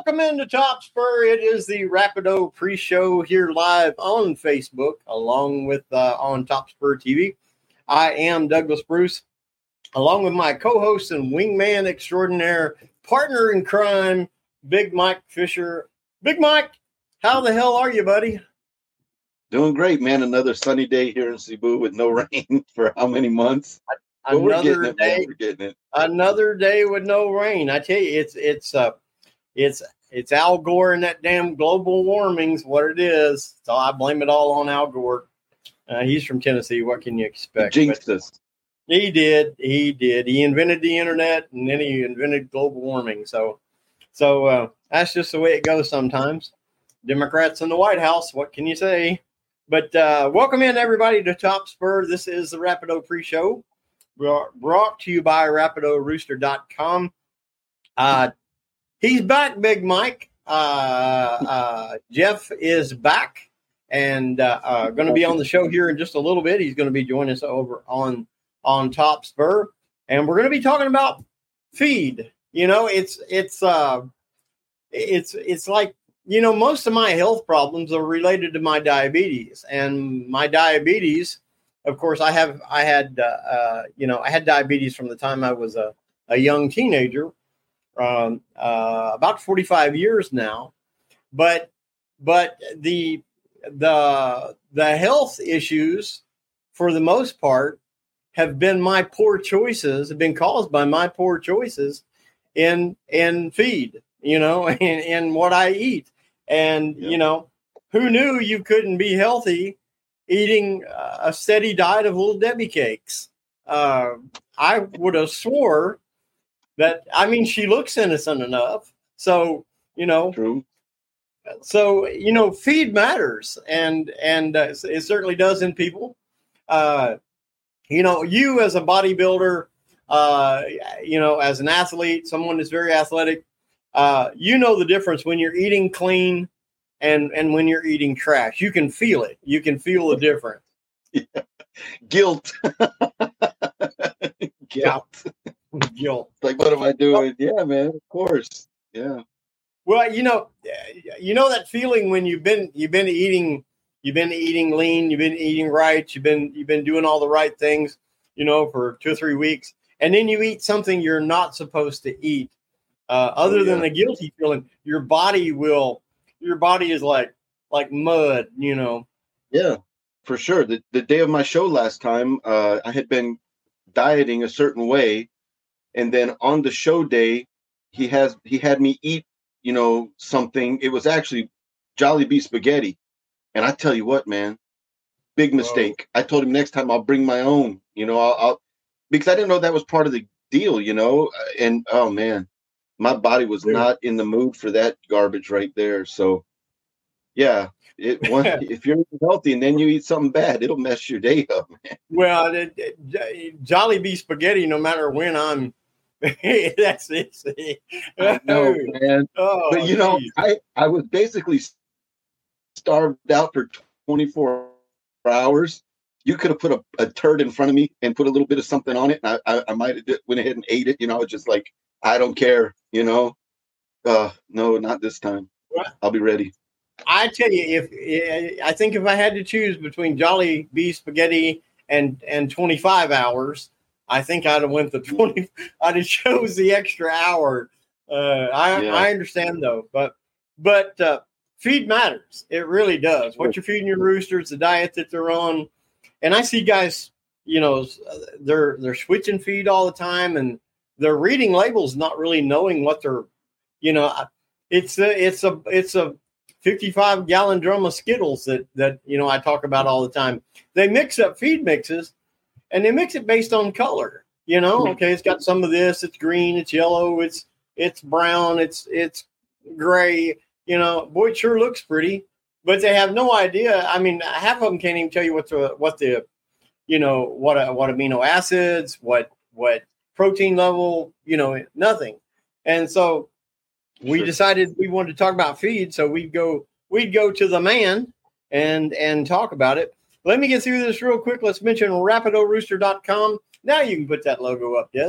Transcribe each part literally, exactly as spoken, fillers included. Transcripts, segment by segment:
Welcome into Top Spur. It is the Rapido pre-show here live on Facebook, along with uh, on Top Spur T V. I am Douglas Bruce, along with my co-host and wingman extraordinaire, partner in crime, Big Mike Fisher. Big Mike, how the hell are you, buddy? Doing great, man. Another sunny day here in Cebu with no rain for how many months? But another we're getting it, day, man. We're getting it. Another day with no rain. I tell you, it's it's uh it's it's Al Gore and that damn global warming's what it is. So I blame it all on Al Gore. Uh, he's from Tennessee. What can you expect? He jinxed us. He did. He did. He invented the internet, and then he invented global warming. So, so uh, that's just the way it goes sometimes. Democrats in the White House. What can you say? But uh, welcome in, everybody, to Top Spur. This is the Rapido pre-show brought to you by Rapido Rooster dot com. Uh, he's back, Big Mike. Uh, uh, Jeff is back and uh, uh, going to be on the show here in just a little bit. He's going to be joining us over on, on Top Spur. And we're going to be talking about feed. You know, it's it's uh, it's it's like, you know, most of my health problems are related to my diabetes, and my diabetes, of course, I have, I had, uh, uh, you know, I had diabetes from the time I was a, a young teenager, um, uh, about forty-five years now, but, but the, the, the health issues for the most part have been my poor choices, have been caused by my poor choices in, in feed, you know, in, in what I eat. And, yep. you know, who knew you couldn't be healthy eating uh, a steady diet of Little Debbie cakes? Uh, I would have swore that, I mean, she looks innocent enough. So, you know, True. So, you know, feed matters. And, and uh, it certainly does in people. Uh, you know, you as a bodybuilder, uh, you know, as an athlete, someone that's very athletic, Uh, you know the difference when you're eating clean and, and when you're eating trash. You can feel it. You can feel the difference. Yeah. Guilt. Guilt. Guilt. Like, what am I doing? Yeah, man, of course. Yeah. Well, you know, you know that feeling when you've been you've been eating you've been eating lean, you've been eating right, you've been you've been doing all the right things, you know, for two or three weeks, and then you eat something you're not supposed to eat. Uh, other oh, yeah. than the guilty feeling, your body will, your body is like, like mud, you know? Yeah, for sure. The the day of my show last time, uh, I had been dieting a certain way. And then on the show day, he has, he had me eat, you know, something. It was actually Jollibee spaghetti. And I tell you what, man, big mistake. Whoa. I told him next time I'll bring my own, you know, I'll, I'll, because I didn't know that was part of the deal, you know? And, oh man. My body was not in the mood for that garbage right there. So, yeah, it, one, if you're healthy and then you eat something bad, it'll mess your day up, man. Well, it, it, Jollibee spaghetti, no matter when I'm, that's it. I know, man. Oh, but, you know, I, I was basically starved out for twenty-four hours. You could have put a, a turd in front of me and put a little bit of something on it. And I, I, I might have went ahead and ate it. You know, it's just like, I don't care, you know. Uh, no, not this time. I'll be ready. I tell you, if I think if I had to choose between Jollibee spaghetti and and twenty-five hours, I think I'd have went the twenty. I'd have chose the extra hour. Uh, I yeah. I understand though, but but uh, feed matters. It really does. What you're feeding your roosters, the diet that they're on, and I see guys, you know, they're they're switching feed all the time and. They're reading labels, not really knowing what they're, you know, it's a, it's a, it's a fifty-five gallon drum of Skittles that, that, you know, I talk about all the time. They mix up feed mixes and they mix it based on color, you know, okay. It's got some of this, it's green, it's yellow, it's, it's brown, it's, it's gray, you know, boy, it sure looks pretty, but they have no idea. I mean, half of them can't even tell you what the, what the, you know, what, a, what amino acids, what, what, protein level, you know, nothing. And so we sure. decided we wanted to talk about feed. So we'd go, we'd go to the man and, and talk about it. Let me get through this real quick. Let's mention Rapido Rooster dot com. Now you can put that logo up, Des.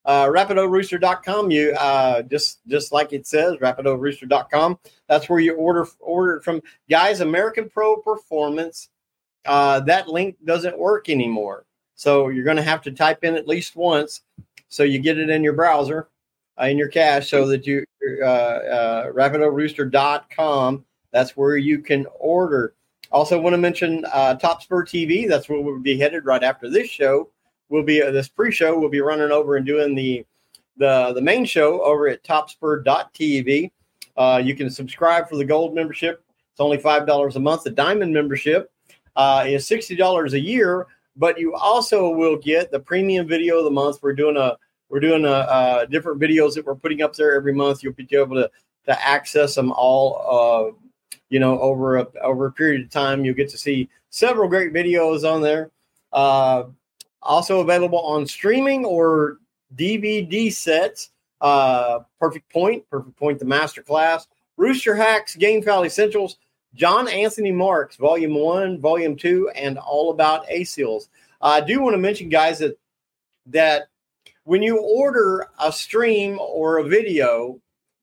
Uh, rapido rooster dot com. You uh, just just like it says, rapido rooster dot com. That's where you order order it from. Guys, American Pro Performance. Uh, that link doesn't work anymore, so you're going to have to type in at least once, so you get it in your browser, uh, in your cache, so that you uh, uh, rapido rooster dot com. That's where you can order. Also, want to mention uh, Top Spur T V. That's where we'll be headed right after this show. We'll be uh, this pre-show. We'll be running over and doing the the the main show over at top spur dot t v. Uh, you can subscribe for the gold membership. It's only five dollars a month. The diamond membership uh, is sixty dollars a year. But you also will get the premium video of the month. We're doing a we're doing a, uh, different videos that we're putting up there every month. You'll be able to to access them all. Uh, you know, over a over a period of time, you'll get to see several great videos on there. Uh, Also available on streaming or D V D sets. Uh, Perfect Point, Perfect Point, the Masterclass, Rooster Hacks, Gamefowl Essentials, John Anthony Marks, Volume one, Volume two, and All About A S E A Ls. Uh, I do want to mention, guys, that, that when you order a stream or a video,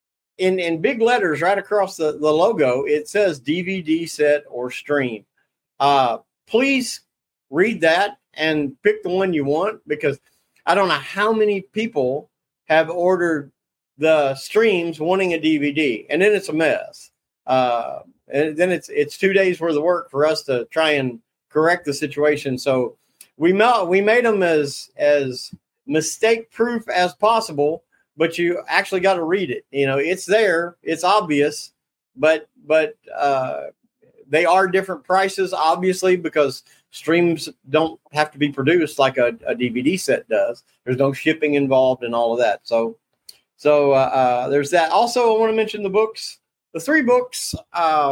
in, in big letters right across the, the logo, it says D V D set or stream. Uh, please read that and pick the one you want, because I don't know how many people have ordered the streams wanting a D V D, and then it's a mess. Uh, and then it's it's two days worth of work for us to try and correct the situation. So we ma- we made them as as mistake proof as possible, but you actually got to read it. You know, it's there, it's obvious, but but uh, they are different prices, obviously, because streams don't have to be produced like a, a D V D set does. There's no shipping involved and all of that. So, so uh, uh, there's that. Also, I want to mention the books, the three books, uh,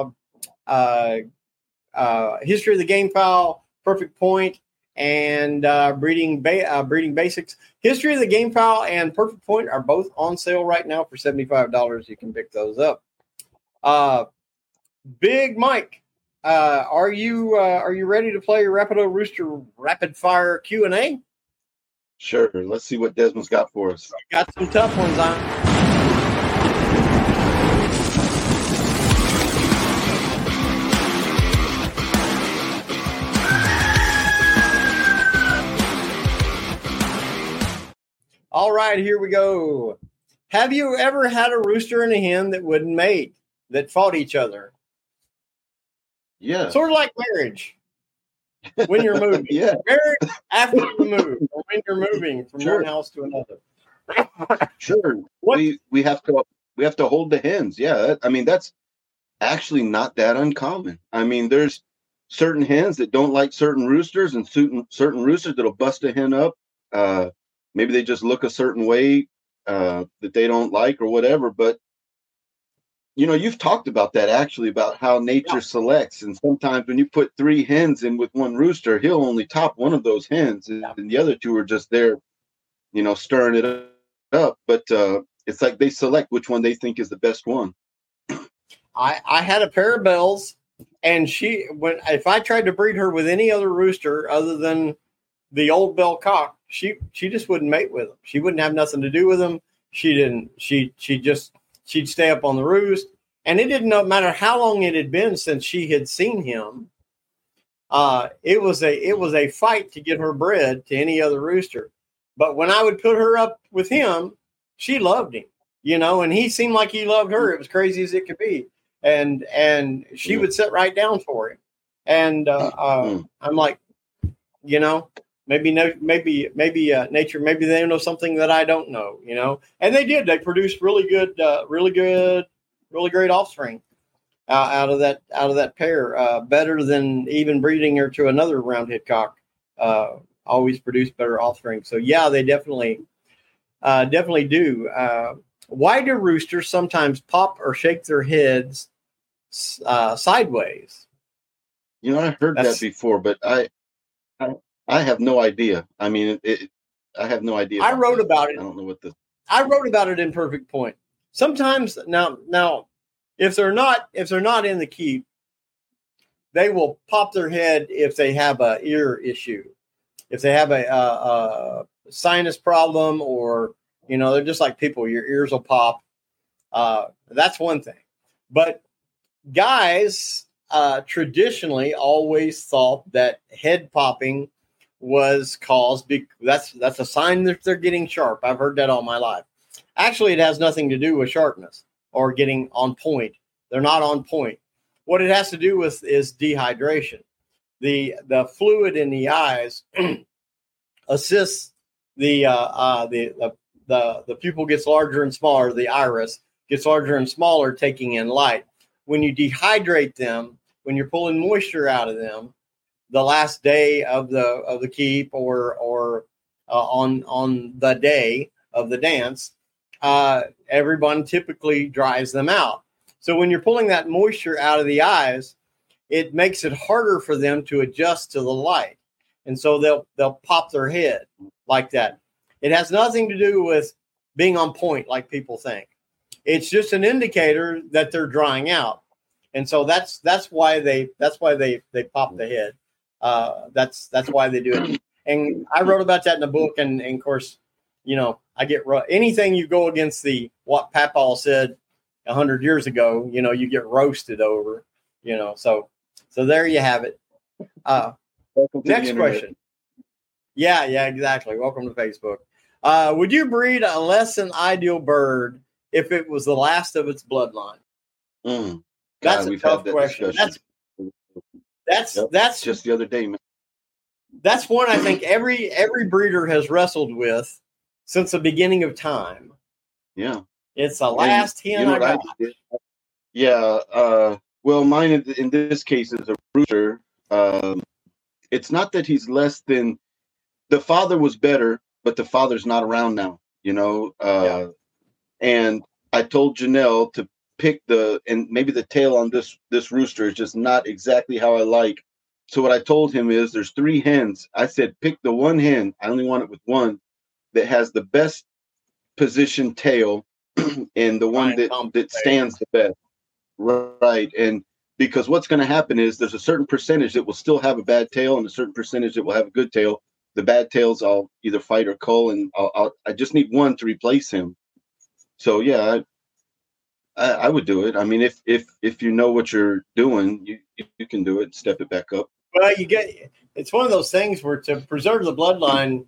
uh, uh, History of the Gamefowl, Perfect Point, and uh, Breeding ba- uh, Breeding Basics. History of the Gamefowl and Perfect Point are both on sale right now for seventy-five dollars. You can pick those up. Uh, Big Mike. Uh, are you uh, are you ready to play Rapido Rooster Rapid Fire Q and A? Sure. Let's see what Desmond's got for us. Got some tough ones on. All right, here we go. Have you ever had a rooster and a hen that wouldn't mate, that fought each other? Yeah. Sort of like marriage when you're moving. Yeah. Marriage after you move, or when you're moving from Sure. one house to another. Sure. What? We we have to we have to hold the hens. Yeah. I mean, that's actually not that uncommon. I mean, there's certain hens that don't like certain roosters, and certain certain roosters that'll bust a hen up. Uh, maybe they just look a certain way uh, that they don't like or whatever. But you know, you've talked about that actually, about how nature Yeah. selects. And sometimes when you put three hens in with one rooster, he'll only top one of those hens, and, Yeah. and the other two are just there, you know, stirring it up. But uh, it's like they select which one they think is the best one. I, I had a pair of bells, and she when if I tried to breed her with any other rooster other than the old bell cock, she she just wouldn't mate with them. She wouldn't have nothing to do with them. She didn't. She she just she'd stay up on the roost, and it didn't no matter how long it had been since she had seen him. Uh, it was a it was a fight to get her bred to any other rooster. But when I would put her up with him, she loved him, you know, and he seemed like he loved her. It was crazy as it could be. And and she Yeah. would sit right down for him. And uh, uh, Mm. I'm like, you know, maybe no, maybe maybe uh, nature, maybe they know something that I don't know, you know. And they did. They produced really good, uh, really good, really great offspring uh, out of that out of that pair. Uh, better than even breeding her to another round-head cock. Uh, always produce better offspring. So yeah, they definitely uh, definitely do. Uh, why do roosters sometimes pop or shake their heads uh, sideways? You know, I heard That's- that before, but I, I, I have no idea. I mean, it, it, I have no idea. I wrote that. about I it. don't know what the. I wrote about it in Perfect Point. Sometimes now, now, if they're not if they're not in the keep, they will pop their head if they have a ear issue, if they have a, a, a sinus problem, or You know, they're just like people. Your ears will pop. Uh, that's one thing. But guys uh, traditionally always thought that head popping was caused. Be- that's that's a sign that they're getting sharp. I've heard that all my life. Actually, it has nothing to do with sharpness or getting on point. They're not on point. What it has to do with is dehydration. The the fluid in the eyes assists the uh, uh, the, the the the pupil gets larger and smaller. The iris gets larger and smaller, taking in light. When you dehydrate them, when you're pulling moisture out of them, the last day of the of the keep or or uh, on on the day of the dance, uh, everyone typically dries them out. So when you're pulling that moisture out of the eyes, it makes it harder for them to adjust to the light, and so they'll they'll pop their head like that. It has nothing to do with being on point like people think. It's just an indicator that they're drying out, and so that's that's why they that's why they they pop the head. Uh, that's that's why they do it. And I wrote about that in the book, and, and of course, you know, I get ro- anything you go against the what Papal said a hundred years ago, you know, you get roasted over. You know, so so there you have it. Uh, next question. Yeah, yeah, exactly. Welcome to Facebook. Uh, would you breed a less than ideal bird if it was the last of its bloodline? Mm. God, that's a we've tough had that question. Discussion. That's that's yep. that's just the other day, man. That's one I think every every breeder has wrestled with since the beginning of time. Yeah, it's the last hen you know I got. I yeah, uh, well, mine in, in this case is a rooster. Um, it's not that he's less than the father was better, but the father's not around now. You know, uh, yeah. And I told Janelle to pick the and maybe the tail on this this rooster is just not exactly how I like. So what I told him is there's three hens. I said, pick the one hen. I only want it with one that has the best position tail and the one that, that stands the best. Right. And because what's going to happen is there's a certain percentage that will still have a bad tail and a certain percentage that will have a good tail. The bad tails I'll either fight or cull, and I'll, I'll, I just need one to replace him. So, yeah, I, I, I would do it. I mean, if if if you know what you're doing, you, you can do it, step it back up. Well, you get it's one of those things where to preserve the bloodline,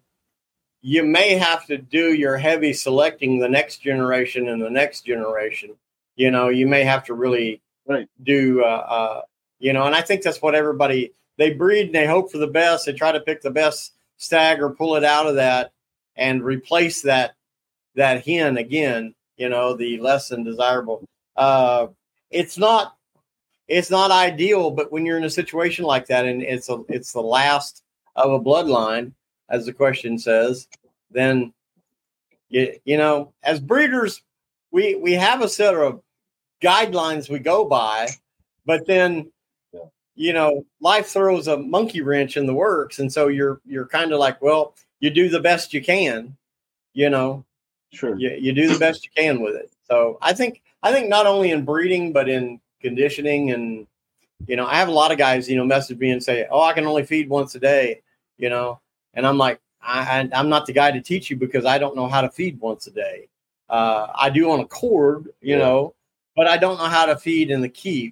you may have to do your heavy selecting the next generation and the next generation. You know, you may have to really right. do, uh, uh, you know, and I think that's what everybody, they breed and they hope for the best. They try to pick the best stag or pull it out of that and replace that, that hen again, you know, the less than desirable. Uh, it's not, It's not ideal, but when you're in a situation like that and it's a, it's the last of a bloodline, as the question says, then you, you know, as breeders, we, we have a set of guidelines we go by, but then, yeah. you know, life throws a monkey wrench in the works. And so you're, you're kind of like, well, you do the best you can, you know, sure. You, you do the best you can with it. So I think, I think not only in breeding, but in conditioning. And, you know, I have a lot of guys, you know, message me and say, oh, I can only feed once a day, you know, and I'm like, I, I, I'm not the guy to teach you because I don't know how to feed once a day. Uh, I do on a cord, you yeah. know, but I don't know how to feed in the keep.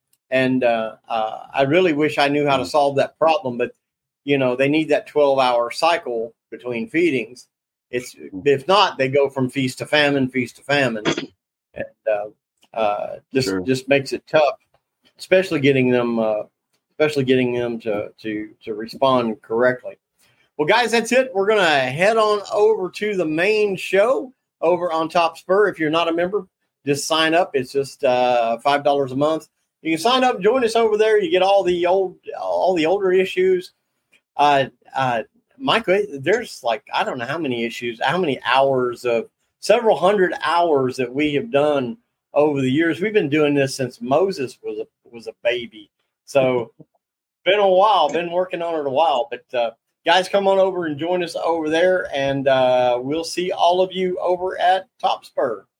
And uh, uh, I really wish I knew how to solve that problem, but, you know, they need that twelve hour cycle between feedings. It's if not, they go from feast to famine, feast to famine. And uh, uh, just, sure. just makes it tough. Especially getting them, uh, especially getting them to to to respond correctly. Well, guys, that's it. We're gonna head on over to the main show over on Top Spur. If you're not a member, just sign up. It's just uh, five dollars a month. You can sign up, join us over there. You get all the old, all the older issues. Uh, uh, Michael, there's like I don't know how many issues, how many hours of several hundred hours that we have done over the years. We've been doing this since Moses was a was a baby. So been a while, been working on it a while, but uh, guys, come on over and join us over there. And uh, we'll see all of you over at Top Spur.